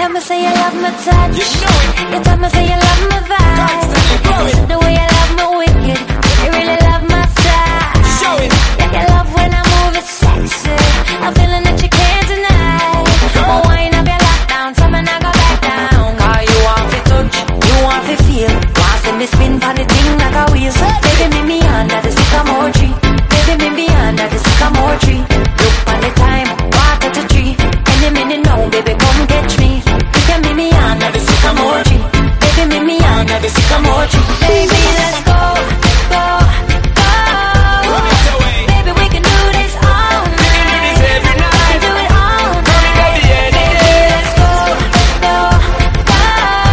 tell me say you love my touch. You know it. You tell me say you love my vibe. Constantly growing. The way you love my wicked. You really love my style. Show it. Yeah, you love when I move it sexy. I'm feeling that you can't deny. Oh, wind up your lockdown, so me not go back down. Cause you want to touch, you want to feel. Want to me spin for the thing like a wheel. Baby, meet me under the sycamore tree. Baby, meet me under the sycamore tree. Look on the time, walk at the tree. Any minute now, baby, come catch me. You can meet me under the sycamore tree. Baby, meet me under the sycamore tree. Baby, let's go, go, go. Run it away. Baby, we can do this all night. We can do this every night. Do it all night. Baby, let's go, go, go.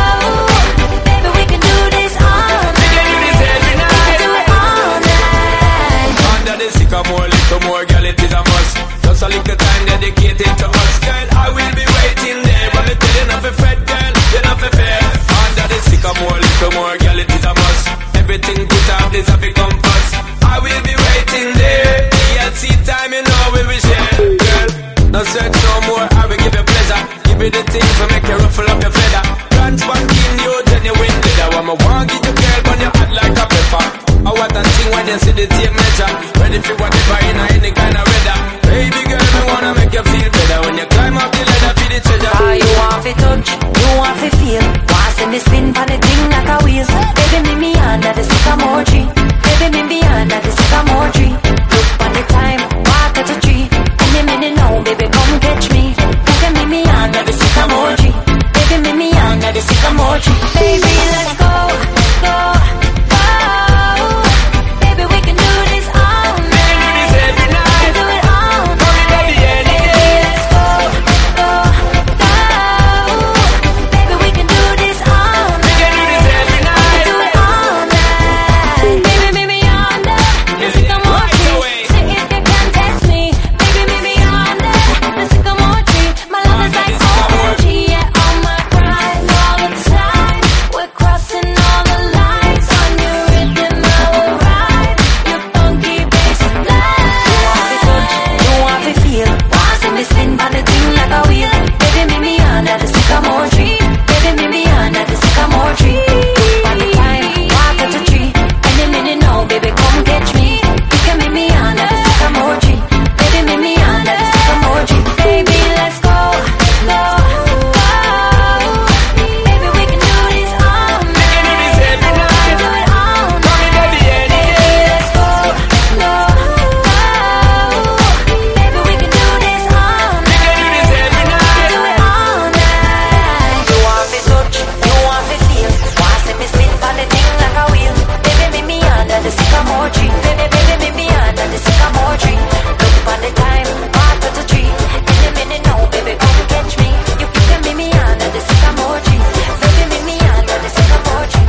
Baby, we can do this all night. We can do this every night. Do it all night. Under the sycamore, little more, girl, it is a must. Just a little time dedicated to us, girl. I will be waiting there. But me tell you not to fret, girl. You not to fear. Under the sycamore, little more, girl, it is a must. Everything put up, this have become fast. I will be waiting there. TLC time, you know we will share, girl. No search no more, I will give you pleasure. Give you the things to make you ruffle up your feather. Dance back in you, genuine leather. When I want give you, girl, when you hot like a pepper. I want to sing when you see the tape measure. Ready for whatever in any kind of weather. Baby girl, me wanna make you feel better. When you climb up the ladder for the treasure. Ah, you want to touch, you want to feel. Want to me spin for the thing like a wheel. Baby, meet me under the sycamore tree. Baby, meet me under the sycamore tree. Look on the time, walk at the tree. Any minute now, baby, come catch me. You can meet me under the sycamore tree. Baby, meet me under the sycamore tree. Baby, let's go, go, go. Baby, we can do this all night. We can do this every night. Do it all night. Baby, let's go, go, go. Baby, we can do this all night. We can do this every night. Do it all night. Baby, meet me under the sycamore tree. See if you can test me. Baby, meet me under the sycamore tree. My love is like OMG, yeah, on my grind all the time. We're crossing all the lines on your rhythm. I will ride your funky bassline. You want to feel, want to me spin by the thing like a wheel. Baby, meet me under the sycamore tree. Baby, meet me under the sycamore tree. Look by the time, walk at the tree. Any minute now, baby, come catch me. You can meet me under the sycamore tree. Baby, meet me under the sycamore tree. Baby, let's go, go, go. Baby, we can do this all night. We can do this every night. Do it all night. Baby, Let's go, go, go. Baby, we can do this all night. we can do this every night. Do it all night. You want to touch, you want to feel. Want to me spin for the thing like a wheel. Baby, meet me under the sycamore tree. Baby, baby, meet me under the sycamore tree. Look upon the time, walk at the tree. In a minute now, baby, come catch me. You can meet me under the sycamore tree. Baby, meet me under the sycamore tree.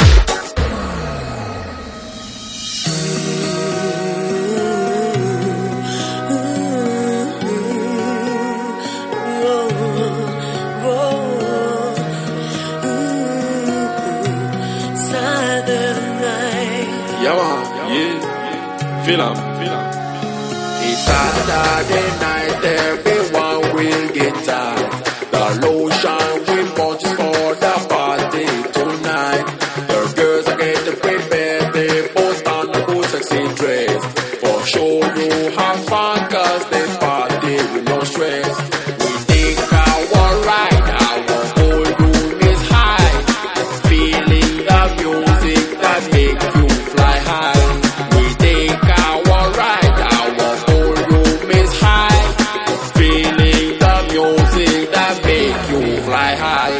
Yeah, man. Yeah. Feel 'em. It's Saturday night, everyone will get tired. The lotion will punch for the party tonight. The girls are getting prepared, they post on the cool sexy dress. For sure you have fun, cause this party with no stress. We think our ride, our whole room is high. Feeling the music that makes you fly high. We take our ride, our whole room is high. Feeling the music that makes you fly high.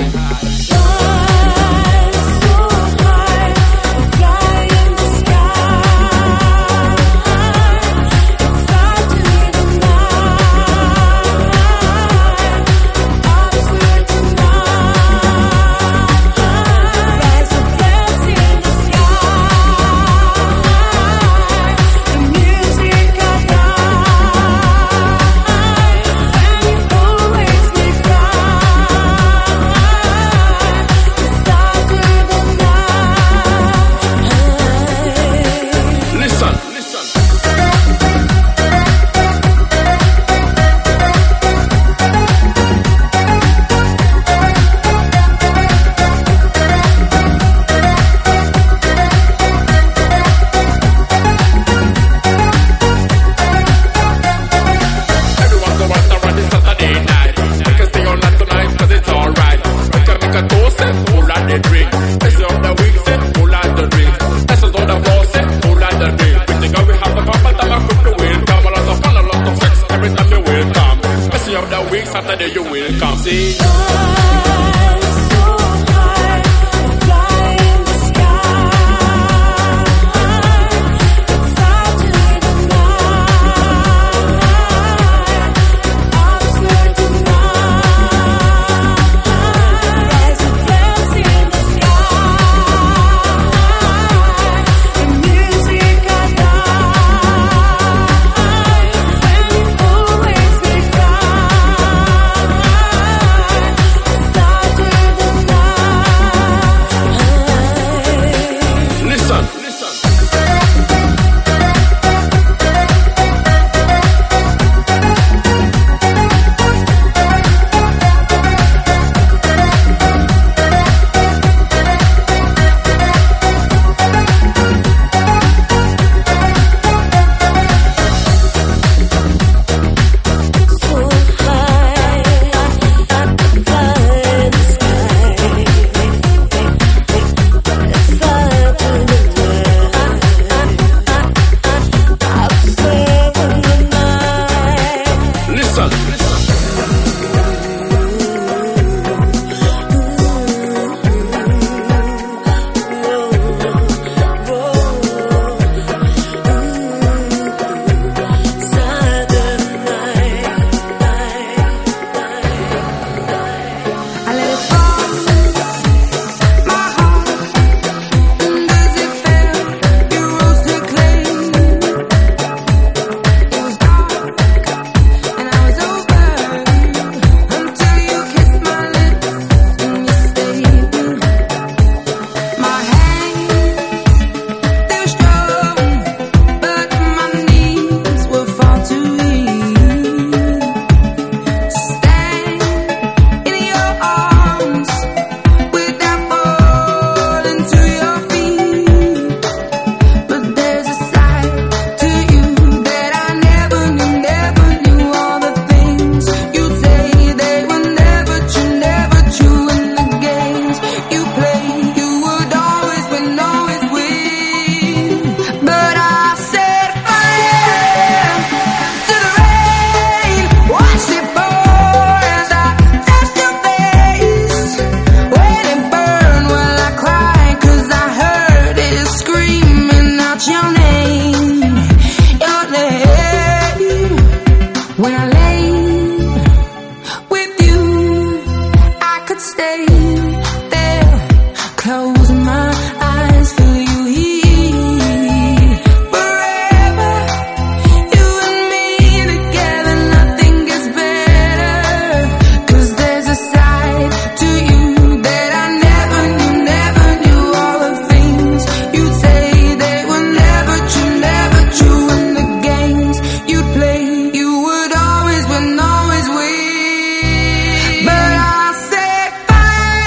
stay there, close my eyes, feel you here. Forever, you and me together, nothing gets better. 'Cause there's a side to you that I never knew. All the things you'd say, they were never true. And the games you'd play, you would always win, always win. But I'll say fine.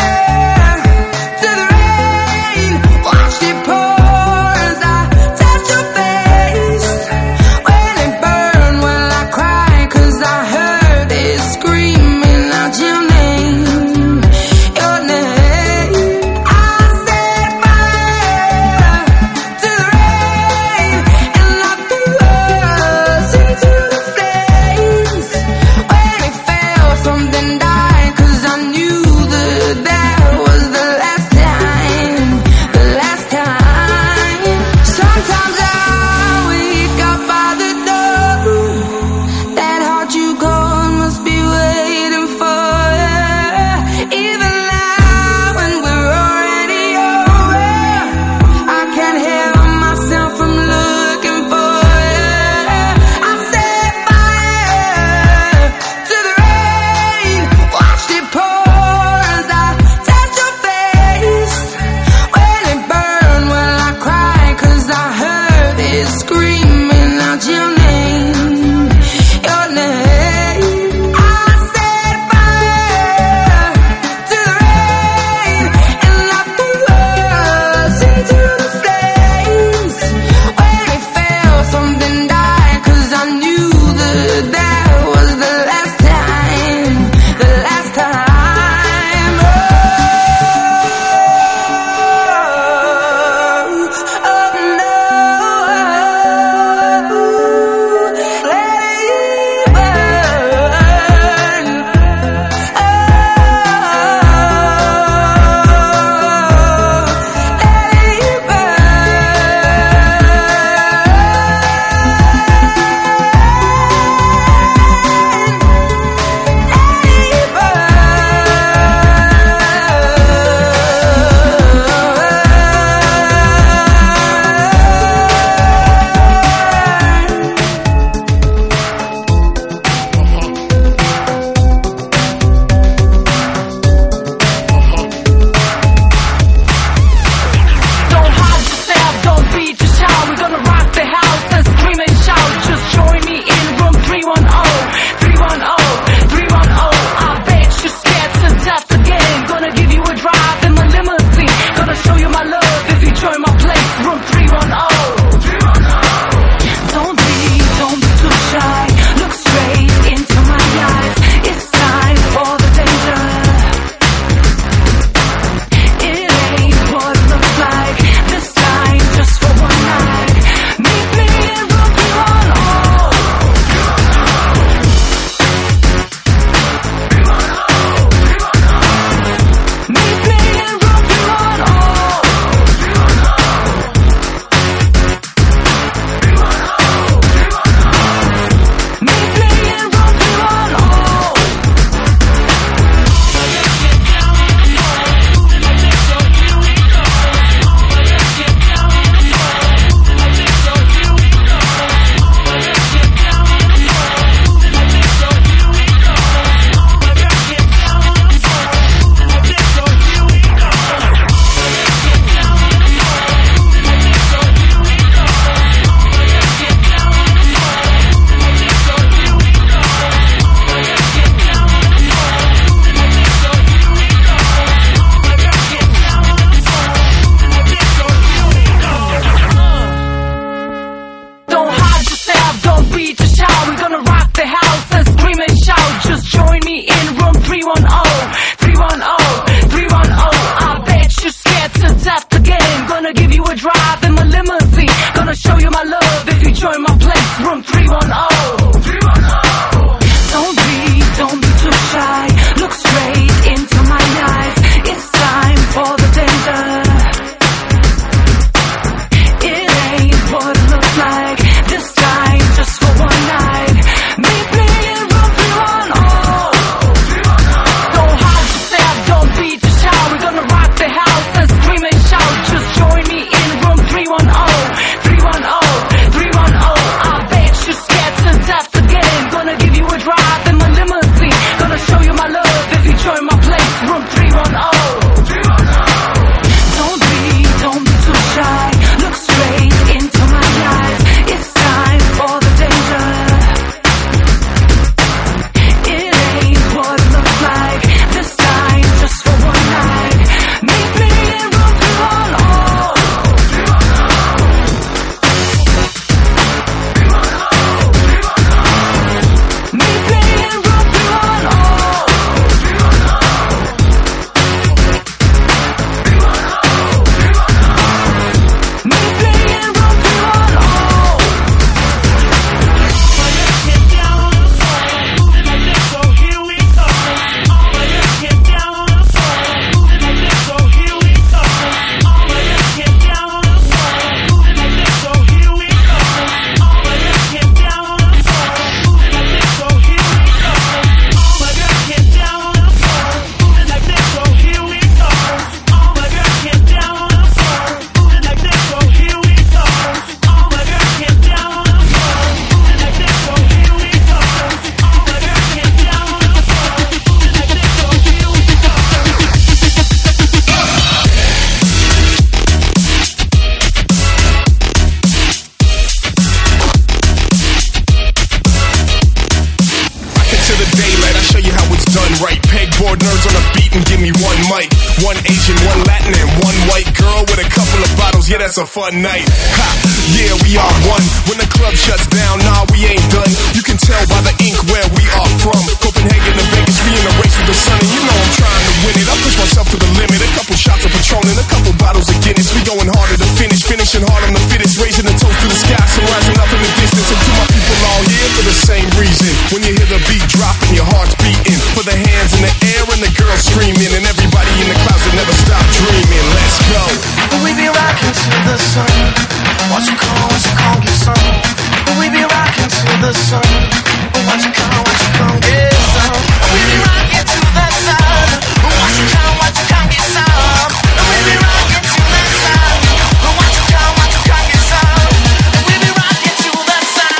beat and give me one mic. One Asian, one Latin, and one white girl with a couple of bottles. Yeah, that's a fun night. Ha, yeah, we are one. When the club shuts down, nah, we ain't done. You can tell by the ink where we are from. Copenhagen to Vegas, we in a race with the sun, and you know I'm trying to win it. I push myself to the limit. A couple shots of Patron and a couple bottles of Guinness. We going harder to finish, finishing hard on the fittest, raising the toast to the sky, so rising up in the distance. And to my people all here for the same reason. When you hear the beat dropping, your heart's beating. For the hands in the air and the girls screaming, and everybody in the clouds that never stop dreaming. Let's go. We be rocking to the sun. What you call, get some. We be rocking to the sun. What you call, get some. We be rocking to the sun. What you call, get some. We be rocking to the sun. What you call, get some. We be rocking to the sun.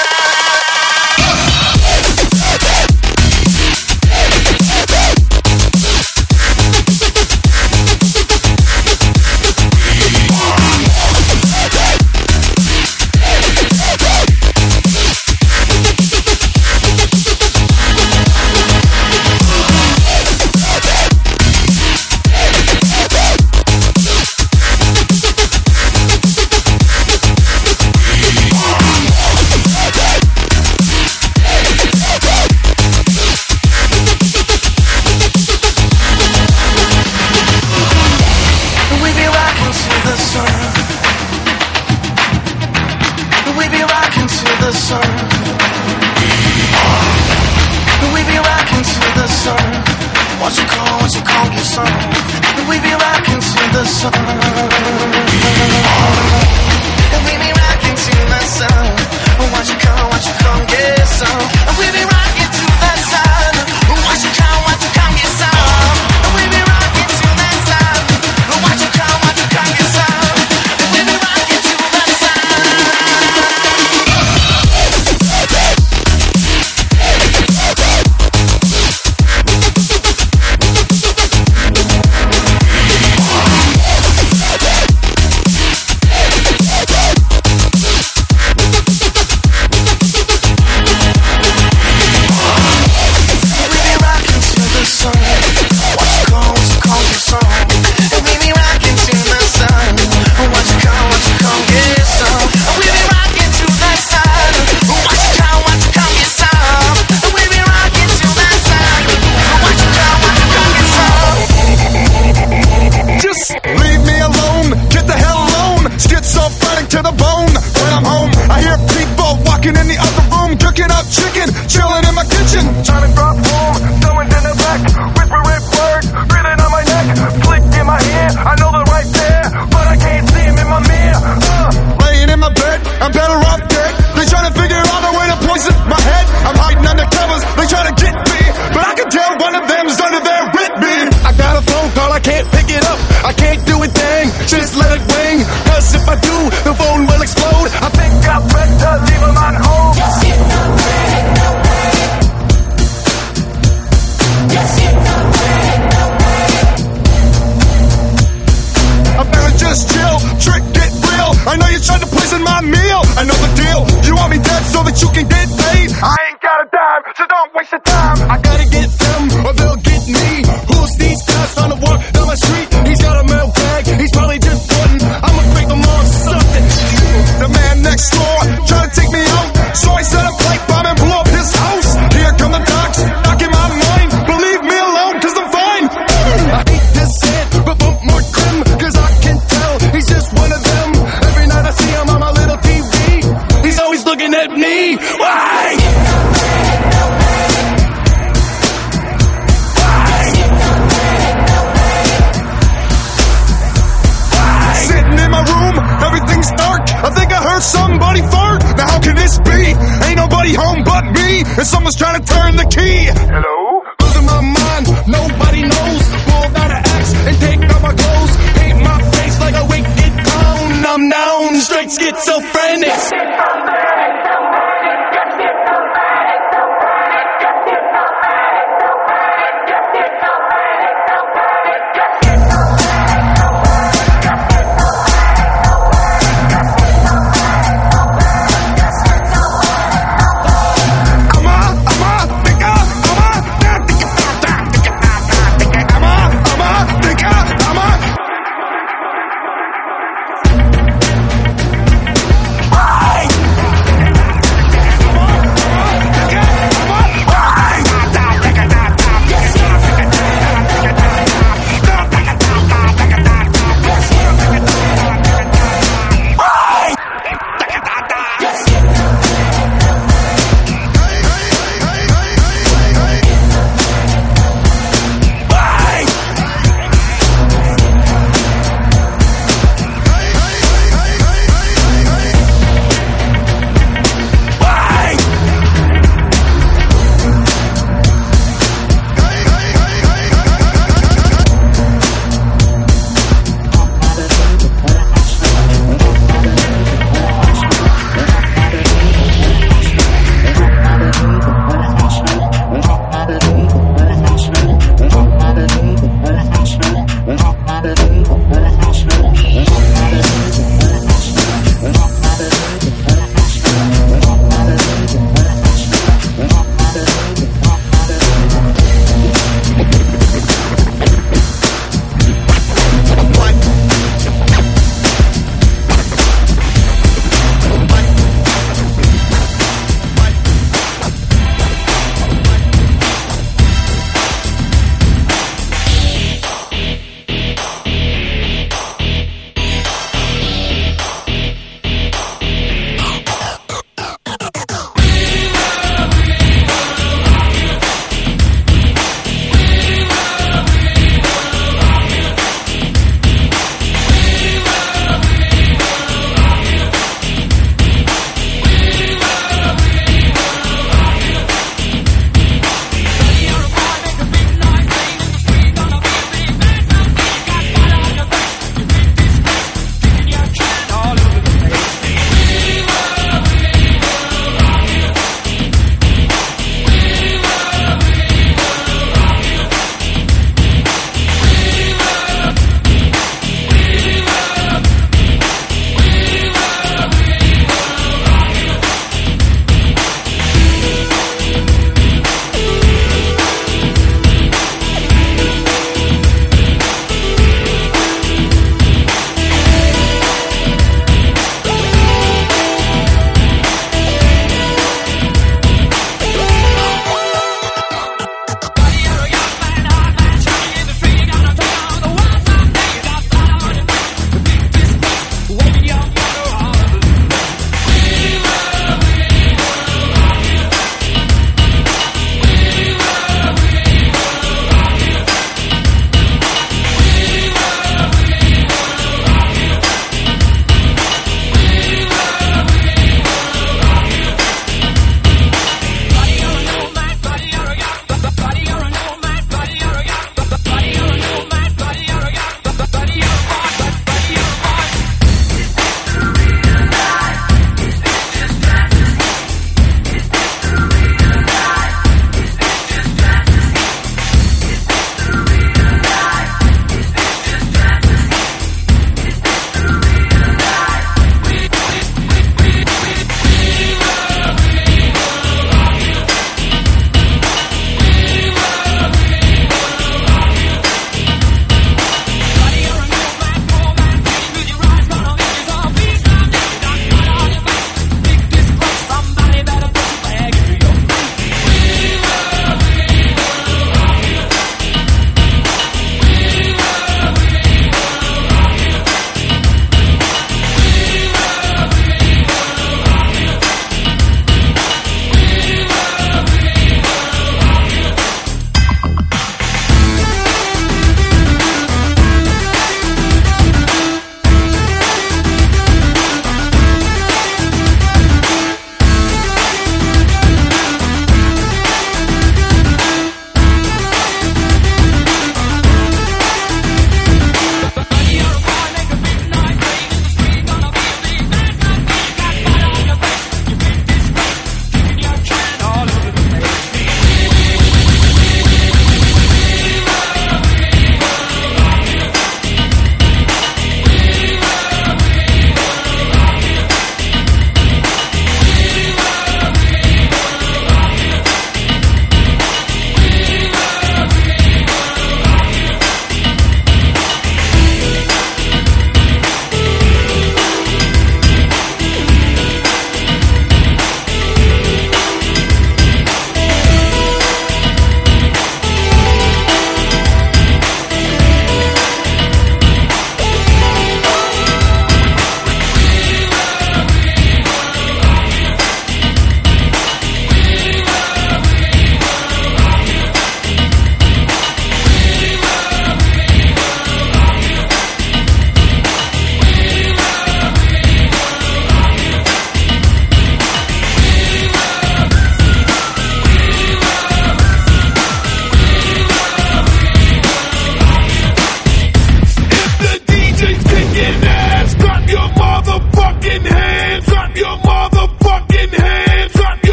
And someone's trying to turn the key. Hello? Losing my mind, nobody knows. Pulled out an axe and take out my clothes. Paint my face like a wicked clown. I'm down, straight schizophrenic.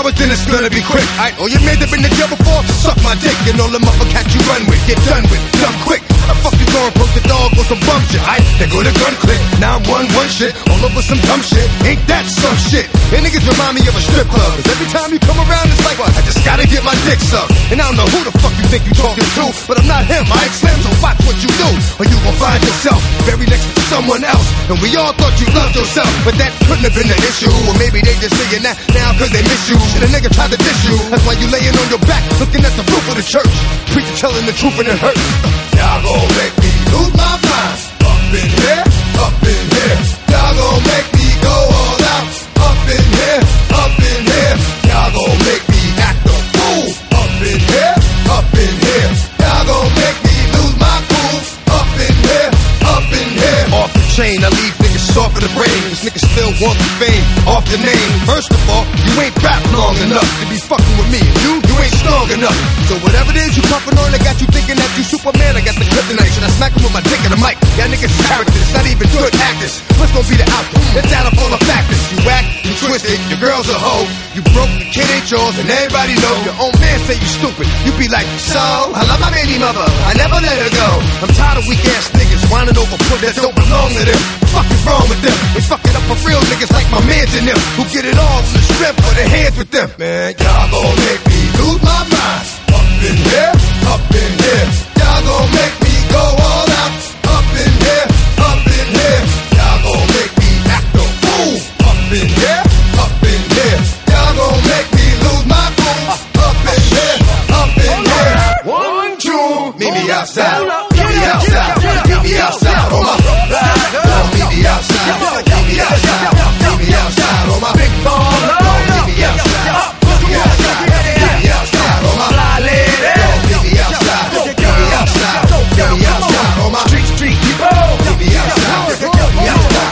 but then it's gonna be quick. All you men that been to jail before, suck my dick. And all the motherfuckers you run with, get done with, dumb quick. How the fuck you gonna post the dog or some bum shit? They go to gun click, 911 shit, all over some dumb shit. Ain't that some shit? And niggas remind me of a strip club. Cause every time you come around, it's like, what? I just gotta get my dick sucked. And I don't know who the fuck you think you talking to, but I'm not him, I ain't Slim, so watch what you do, or you gon' find yourself buried next to someone else. And we all thought you loved yourself, but that couldn't have been the issue. Or maybe they just saying that now cause they miss you. Shit, a nigga tried to diss you. That's why you laying on your back, looking at the roof of the church. Preacher telling the truth and it hurts. Y'all gon' make me lose my mind. Up in here, up in here. Y'all gon' make me go all out. Up in here, up in here. Y'all gon' make me act a fool. Up in here, up in here. Y'all gon' make me lose my cool. Up in here, up in here. Off the chain, I leave niggas soft in the brain. Cause niggas still want the fame off the name. First of all, you ain't rap long enough to be fucking with me. You ain't strong enough. So whatever it is you puffin' on, I got you thinking that you Superman. I got the kryptonite. Should I smack him with my dick in the mic? Y'all niggas is characters, not even good actors. What's gonna be the outcome? It's out of all the factors. You whack, you twisted, your girl's a hoe. You broke, the kid ain't yours, and everybody know. Your own man say you stupid. You be like, so, I love my baby mother. I never let her go. I'm tired of weak ass niggas whining over put that don't belong to them. What the fuck is wrong with them? They fucking up for real niggas like my mans and them, who get it all from the strip or their hands with them. Man, y'all gon' make me lose my mind. Up in here, up in here. Y'all gon' make me go all out. Up in here, up in here. Y'all gon' make me act a fool. Up in here, up in here. Y'all gon' make me lose my cool. Up in here, up in here. 1, 2, meet me outside. Meet me outside. Meet me outside on my ride. Meet me outside. Meet me outside. Meet me outside on my big ball. Meet me outside. Meet me outside. Meet me outside on my fly lady. Meet me outside. Meet me outside. Meet me outside on my street people. Meet me outside. Meet me outside.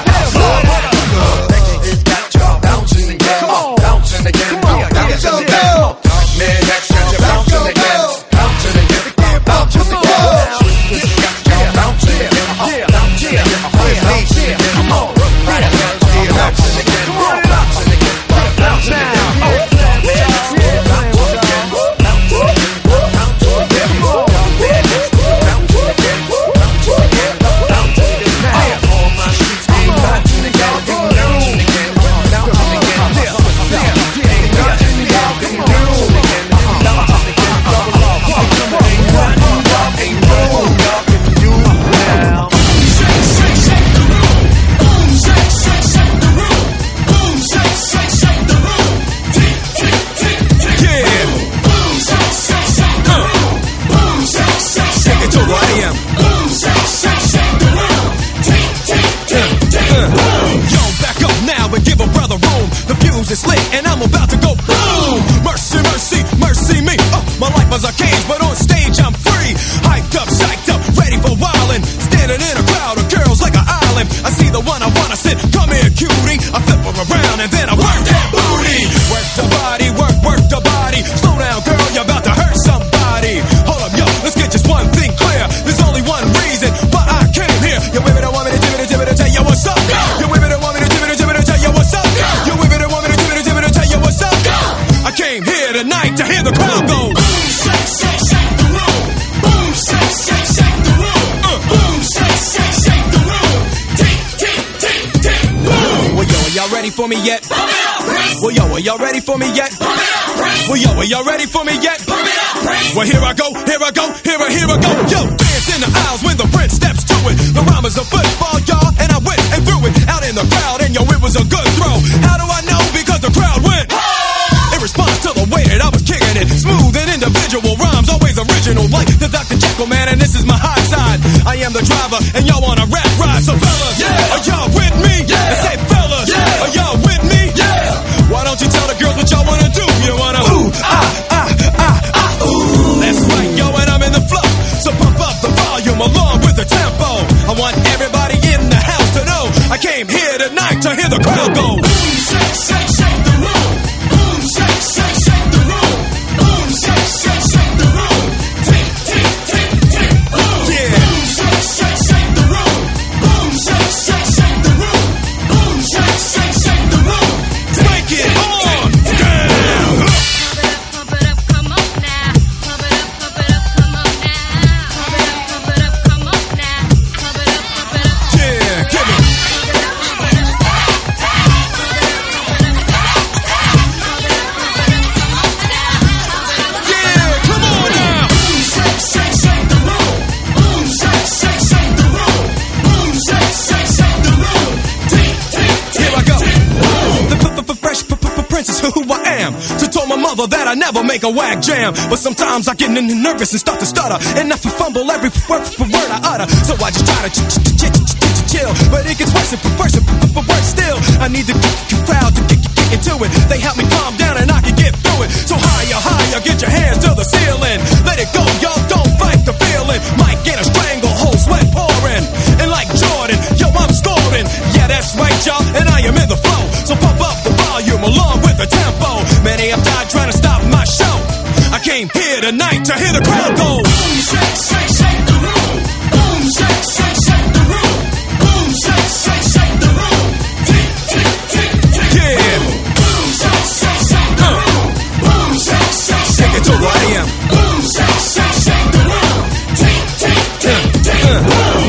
It's got y'all bouncing again. Bouncing again. Bouncing again. Man, that's got you bouncing again. Bouncing again. Bouncing again. It's got y'all bouncing again. Bouncing again. Bouncing again. Come on. Right up. Bouncing again. Bouncing again. Bouncing again. Is lit and I'm about to go boom. Mercy, mercy, mercy me. My life is a cage, but on stage I'm free. Hyped up, psyched up, ready for wildin'. Standing in a crowd of girls like an island. I see the one I wanna sit. Come here, cutie. I flip her around and then I work that booty. Work the body, work the body. Slow down, girl, you're about to hurt somebody. Hold up, yo, let's get just one thing clear. There's only one reason why I came here. You women don't want me to tell you what's up. You women don't want me to tell you what's up. You women don't want me to tell you what's up. I came here tonight to hear the crowd go. Boom, shake, shake, shake the room. Boom, shake, shake, shake the room. Boom, shake, shake, shake the room. Tick, tick, tick, tick, boom. Well, yo, are y'all ready for me yet? Pump it up, Prince. Well, yo, are y'all ready for me yet? Pump it up, Prince. Well, yo, are y'all ready for me yet? Pump it up, Prince. Well, here I go, here I go, here I go. Yo, dance in the aisles when the Prince steps to it. The rhyme is a football, y'all, and I went and threw it out in the crowd, and yo, it was a good throw. How do I know? Because the crowd went. In response to the way that I was kicking it, smooth and individual rhymes, always original, like the Dr. Jekyll man, and this is my high side. I am the driver, and y'all on a rap ride, so fellas, yeah. Are y'all with me? Yeah. And say fellas, yeah. Are y'all with me? Yeah. Why don't you tell the girls what y'all wanna do? You wanna ooh, ooh. That's right, yo, and I'm in the flow, so pump up the volume along with the tempo. I want everybody in the house to know I came here tonight to hear the crowd go. Boom, shake, shake, shake the room. Boom, shake, shake, shake the room. Boom, shake, shake, shake the room. Tick, tick, tick, tick, boom. Yeah. Boom, shake, shake, shake the room. Boom, shake, shake, shake the room. discover that I never make a whack jam. But sometimes I get nervous and start to stutter, and I fumble every word I utter. So I just try to chill, but it gets worse and worse still. I need the crowd to get into it. They help me calm down and I can get through it. So higher, get your hands to the ceiling. Let it go, y'all, don't fight the feeling. Might get a stranglehold, sweat pouring, and like Jordan, yo, I'm scoring. Yeah, that's right, y'all, and I am in the flow. So pump up the volume along with the tempo. Many have died trying to stop my show. I came here tonight to hear the crowd go. Boom, shake, shake, shake the room. Boom, shake, shake, shake the room. Boom, shake, shake, shake the room. Tick, tick, tick, tick. Yeah. Boom, shake, shake, shake the room. Boom, shake, shake, shake. Take it to where I am. Boom, shake, shake, shake the room. Tick, tick, tick, tick. Boom.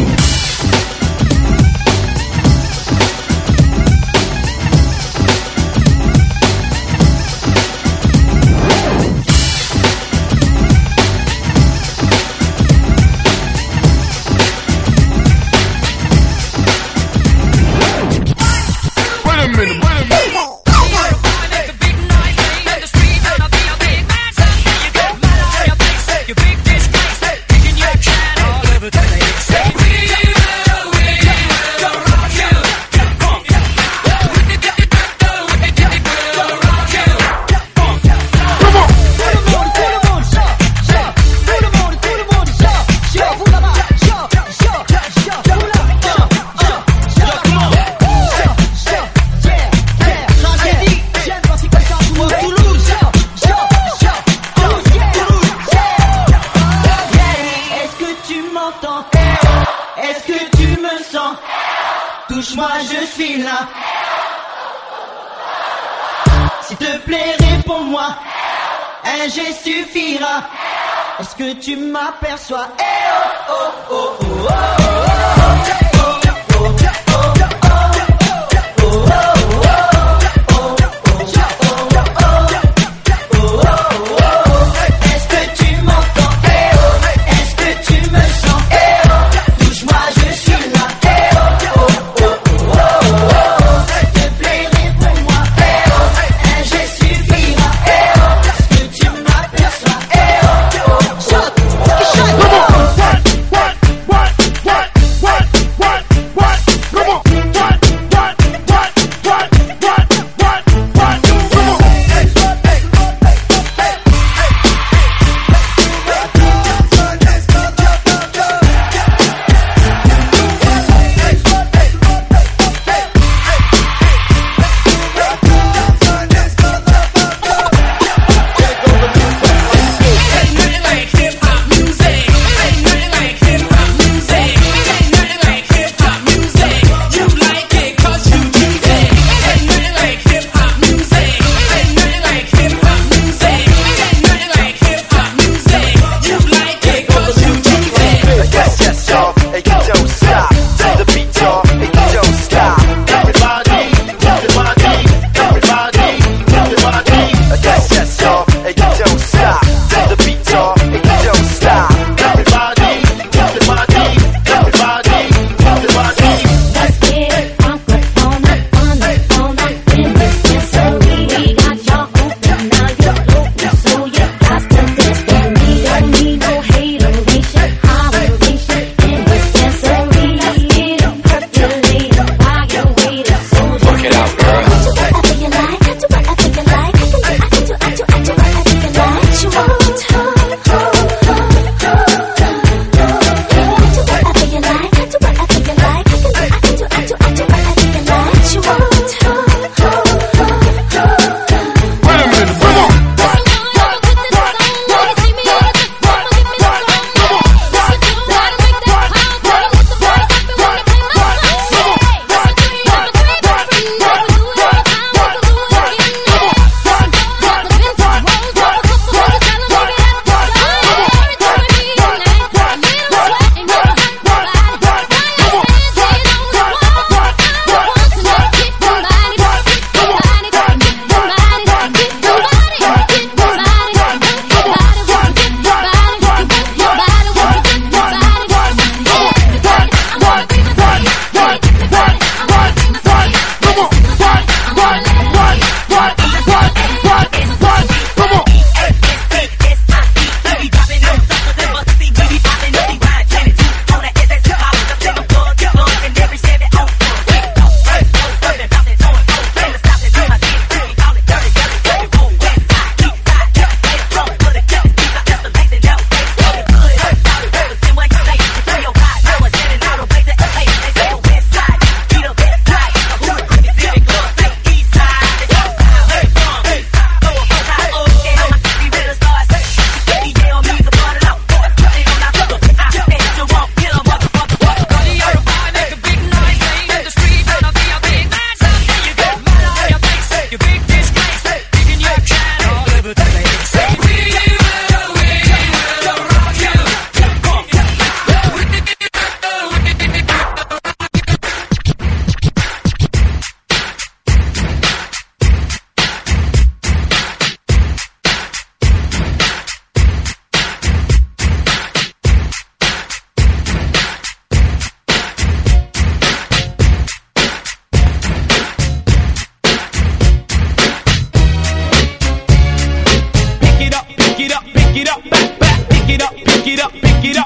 Touche-moi, je suis là. S'il te plaît, réponds-moi. Un geste suffira. Est-ce que tu m'aperçois? Eh oh oh oh oh oh oh. What? it up,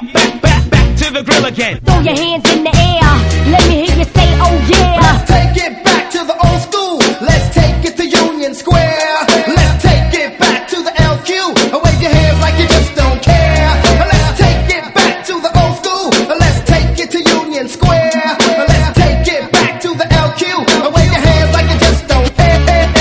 back to the grill again. Throw your hands in the air, let me hear you say, oh yeah. Let's take it back to the old school. Let's take it to Union Square. Let's take it back to the LQ. Wave your hands like you just don't care. Let's take it back to the old school. Let's take it to Union Square. Let's take it back to the LQ. Wave your hands like you just don't care.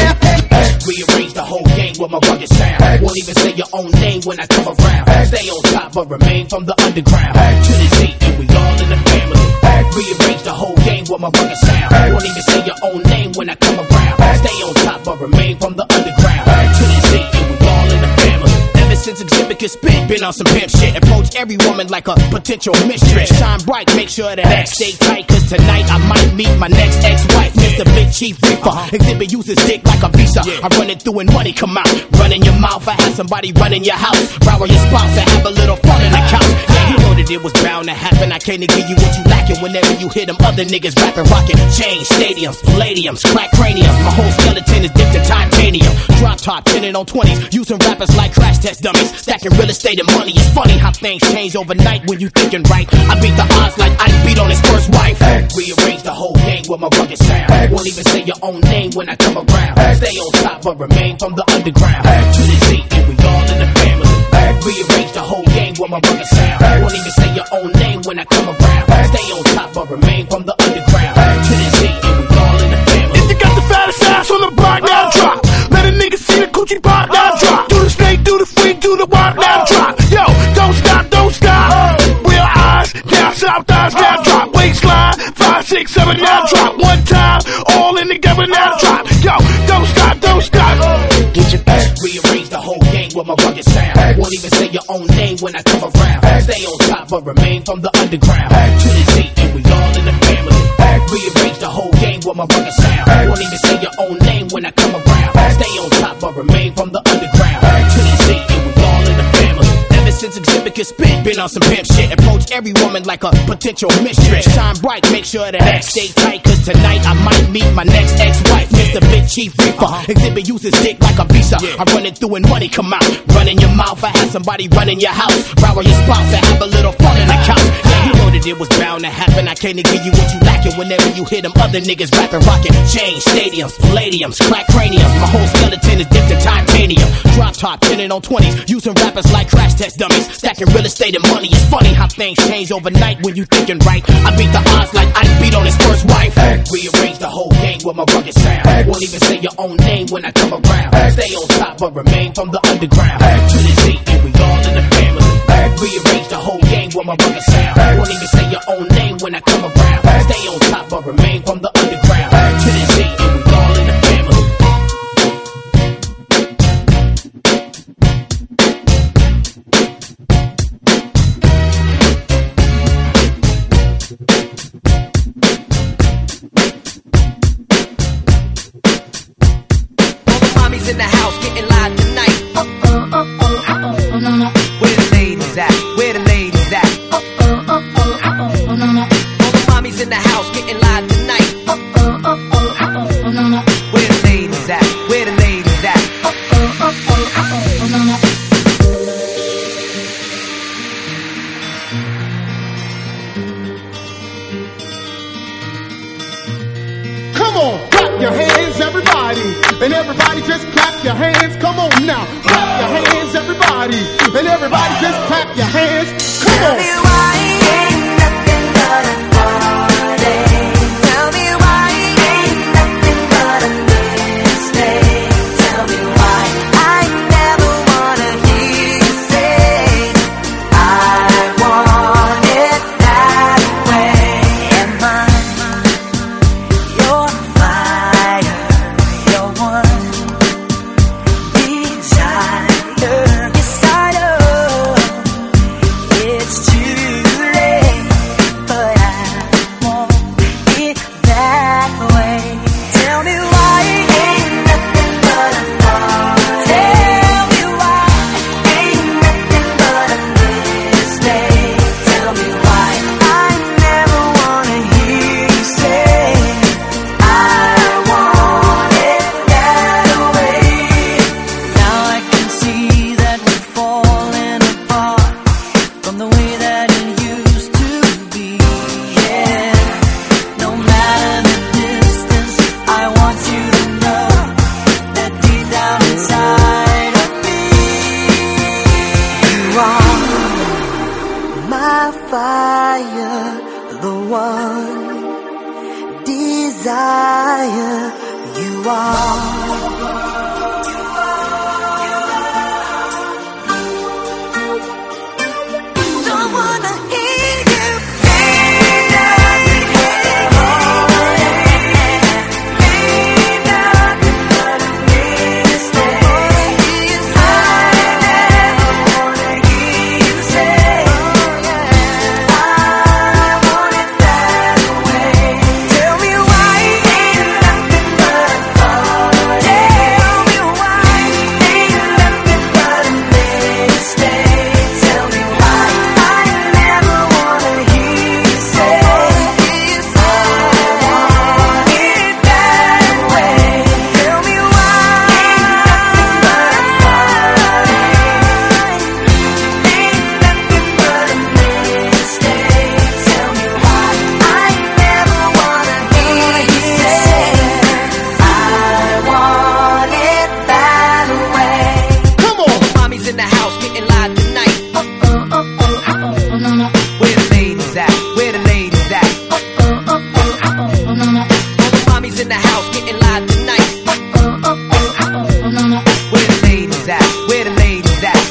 Rearrange the whole game with my rugged sound. Won't even say your own name when I come around. Stay on top but remain from the underground. To the Z and we all in the family. Rearrange the whole game with my rugged sound. Won't even say your own name when I come around. Stay on top but remain from the underground. To the Z and we all in the family. Ever since Exhibit could spit, been on some pimp shit. Approach every woman like a potential mistress. Shine bright, make sure that X stay tight, cause tonight I might meet my next ex-wife, Mr. Big Chief Reaper. Exhibit uses dick like a visa. I run it through and money come out. Run in your mouth, I have somebody run in your house. Row your spouse and have a little fun in the couch. Yeah, you know that it was bound to happen. I can't give you what you lacking whenever you hear them other niggas rapping, rocking. Chains, stadiums, palladiums, crack craniums. My whole skeleton is dipped in titanium. Drop top, 10 on 20s. Using rappers like crash test dummies. Stacking real estate and money. It's funny how things change overnight when you thinking right. I beat the odds like I beat on his first wife. Rearrange the whole game with my rugged sound. Won't even say your own name when I come around. Stay on top but remain from the underground. To the Z and we all in the family. Rearrange the whole game with my rugged sound. Won't even say your own name when I come around. Stay on top but remain from the underground. To the Z and we all in the family. If you got the fattest ass on the block, now drop. Let a nigga see the coochie pop, now drop. Do the snake, do the freak, do the walk, now drop. Yo, don't stop, don't stop. Real eyes, down south thighs, now drop. Waistline, 5, 6, 7, now drop. One time, all in together, now drop. Yo, don't stop, don't stop. Get your back. Rearrange the whole game with my rugged sound. Won't even say your own name when I come around. Stay on top but remain from the underground. To the Z and we all in the family. Rearrange the whole game with my rugged sound. Won't even say your own name when I come around. Stay on top but remain from the underground. To the Z and we all in the family. Ever since Exhibit could spit, been on some pimp shit. Approach every woman like a potential mistress. Shine bright, make sure that X stay tight, cause tonight I might meet my next ex-wife, Mr. Big Chief Reaper. Exhibit uses dick like a visa. I run it through and money come out. Run in your mouth, I have somebody run in your house. Row your spouse and have a little fun in the couch. Yeah, you know that it was bound to happen. I can't give you what you lacking whenever you hear them other niggas rapping, rocking. Chains, stadiums, palladiums, crack craniums. My whole skeleton is dipped in titanium. Drop top, 10 on 20s. Using rappers like crash test dummies. Stacking real estate and money. It's funny how things change overnight when you thinking right. I beat the odds like I beat on his first wife. Rearrange the whole game with my rugged sound. Won't even say your own name when I come around. Stay on top but remain from the underground. To the Z and we all in the family. Rearrange the whole game with my rugged sound. Won't even say your own name when I come around. Stay on top but remain from the underground. To the Z and we all in the family. In the house, getting live tonight. Where the ladies at? Where the ladies at? All the mommies in the house, getting live tonight. Where the ladies at? Where the ladies at? Come on, clap your hands, everybody. And everybody just clap your hands. Come on now. Clap your hands, everybody. And everybody just clap your hands. Come on. Tell me why ain't nothing but a party. Tell me why ain't nothing but a mistake. Tell me why I never wanna hear you say I want it that way. Am I your fire, your one desire? Yes, I know. fire, the one desire you are. Don't wanna hear you say nothing anymore. Say nothing but a mistake. I never wanna hear you say, I want it that way. Tell me why ain't nothing but a thought. Tell me why ain't nothing but a mistake. Tell me why I never wanna hear you say, I want it that way. Tell me why ain't nothing but a thought. Ain't nothing but a mistake. Tell me why I never wanna hear you say, I want it that way. Come on, mommy's in the house getting live tonight. Where the ladies at? Where the ladies at? Mommy's in the house getting live tonight. Where the ladies at? Where the ladies at?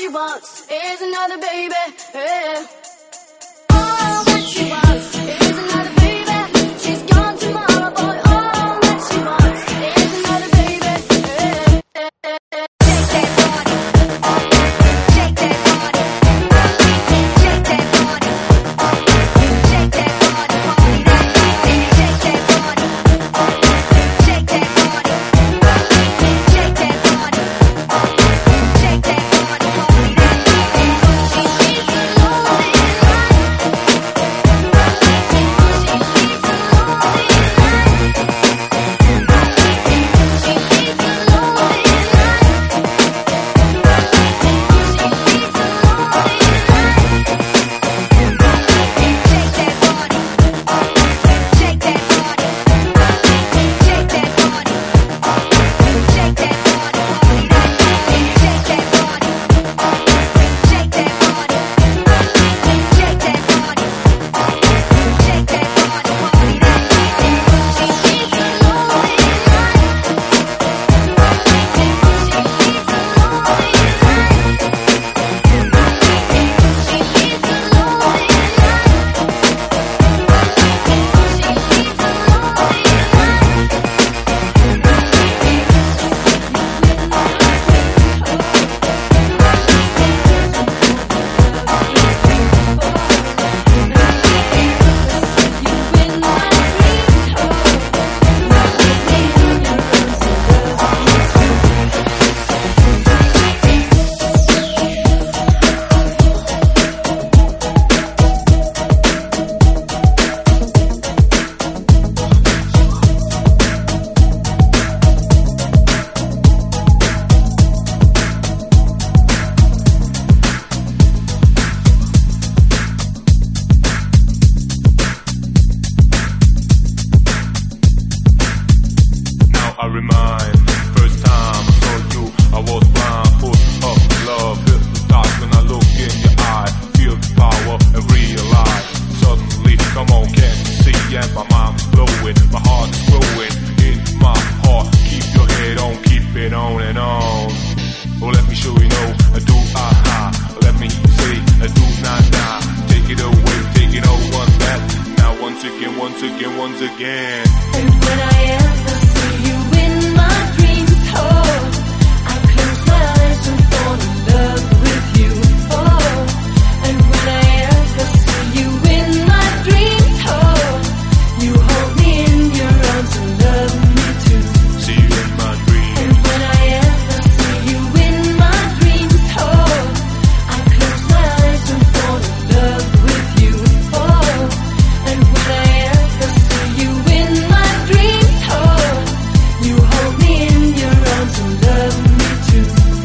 wants is another baby. Yeah. All that she wants is another baby. She's gone tomorrow, boy. All that she wants is another baby. Shake that body, shake that body, shake that body, shake that body, party that body, shake that body, shake that body, shake that body, shake that body, party that body. She needs a lonely once again. And when I ever see you in my dreams, oh, I close my eyes and fall in love with you, oh. And when I ever see you in my dreams, oh, you hold me in your arms and love me too. See you in my dreams. And when I ever see you in my dreams, oh, I close my eyes and fall in love with you, oh. And when I ever see you in my dreams, oh, you hold me in your arms and love me too.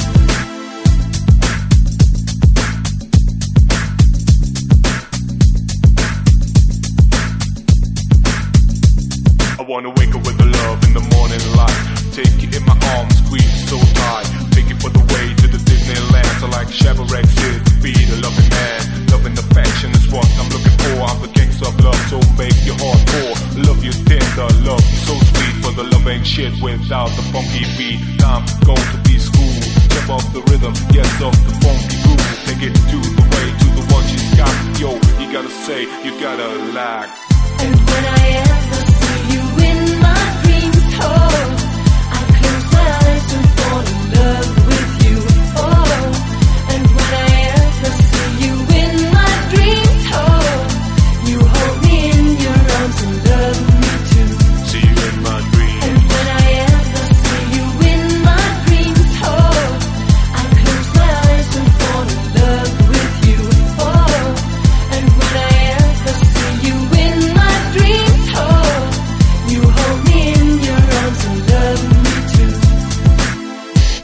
I wanna wake up with the love in the morning light. Take you in my arms, squeeze you so tight. Take you for the way to the Disneyland. So like Chevrolet said, be the loving man. Loving affection is what I'm looking for. I'm the gangster of love, so make your heart pour. Love you tender, love you so sweet. For the love ain't shit without the funky beat. Time go to be school. Jump off the rhythm, yes, off the funky groove. Take it to the way, to the one she's got. Yo, you gotta say, you gotta like. And when I ever see you in my dreams, oh, I close my eyes and fall in love with you, oh. And when I ever see you in my dreams, oh, you hold me in your arms and love me too. See you in my dreams. And when I ever see you in my dreams, oh, I close my eyes and fall in love with you, oh. And when I ever see you in my dreams, oh, you hold me in your arms and love me too.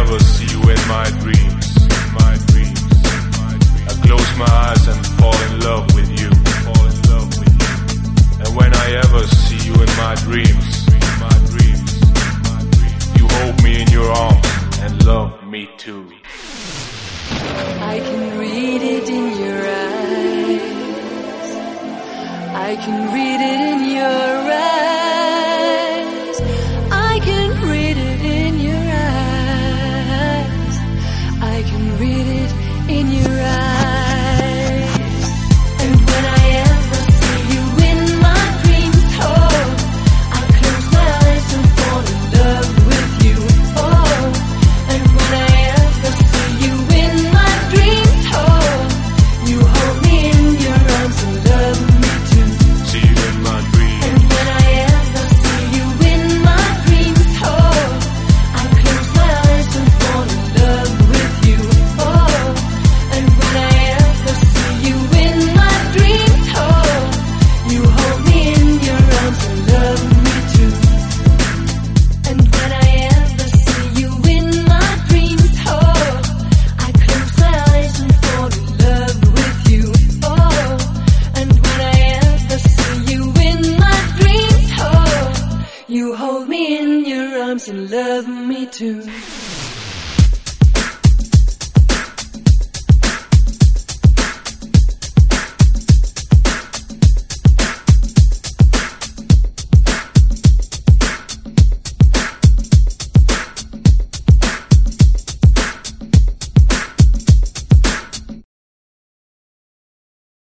ever see you in my dreams, I close my eyes and fall in love with you. And when I ever see you in my dreams, you hold me in your arms and love me too. I can read it in your eyes, I can read it in your